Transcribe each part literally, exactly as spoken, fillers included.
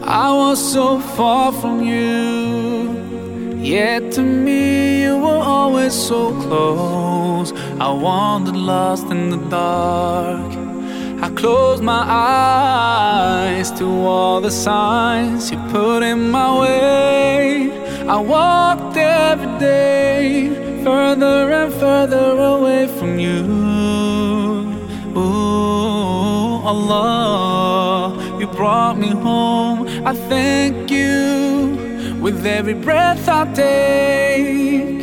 I was so far from you, yet to me you were always so close. I wandered lost in the dark. I closed my eyes to all the signs you put in my way. I walked every day further and further away from you. Ooh, Allah, you brought me home. I thank you with every breath I take.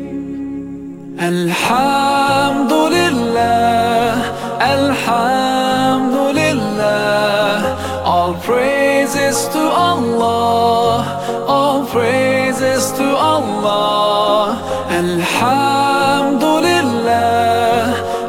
Alhamdulillah, Alhamdulillah. All praises to Allah, all praises to Allah. Alhamdulillah,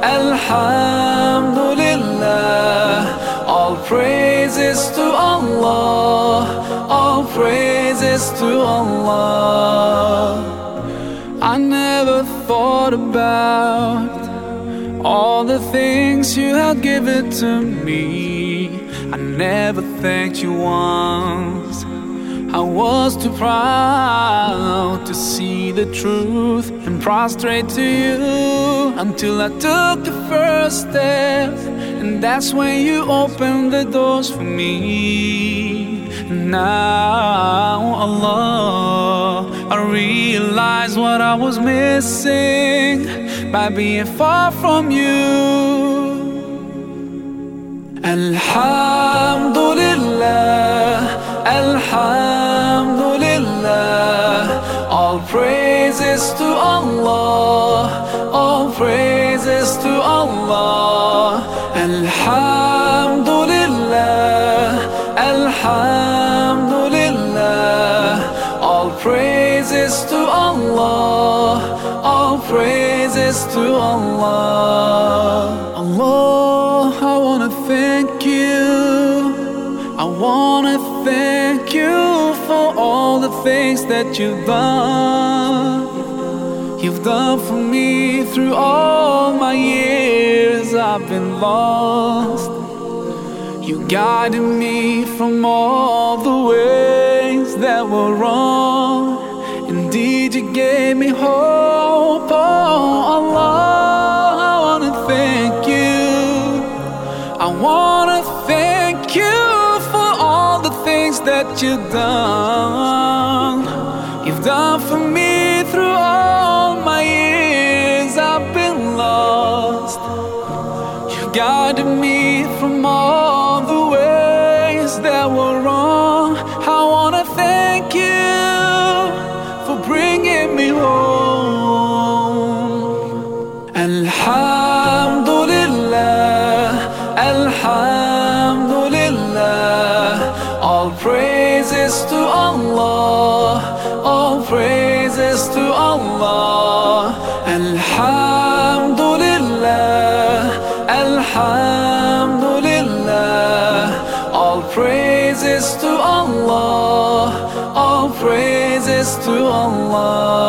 Alhamdulillah. All praises to Allah, all praises to Allah. I never thought about all the things you had given to me. I never thanked you once. I was too proud to see the truth and prostrate to you, until I took the first step, and that's when you opened the doors for me. Now, Allah, I realize what I was missing by being far from you. Alhamdulillah, Alhamdulillah. All praises to Allah, all praises to Allah. Alhamdulillah, Alhamdulillah. All praises to Allah, all praises to Allah. Allah, I wanna thank you. I wanna thank you for all the things that you've done. You've done for me through all my years I've been lost. You guided me from all the ways that were wrong. Indeed, you gave me hope. Oh Allah, I wanna thank you. I wanna thank you for all the things that you've done. You've done for me through all my years I've been lost. You guided me from all the ways that were wrong. I wanna thank you for bringing me home. Alhamdulillah, Alhamdulillah. All praises to Allah, all praises to Allah. Alhamdulillah, Alhamdulillah. All praises to Allah, all praises to Allah.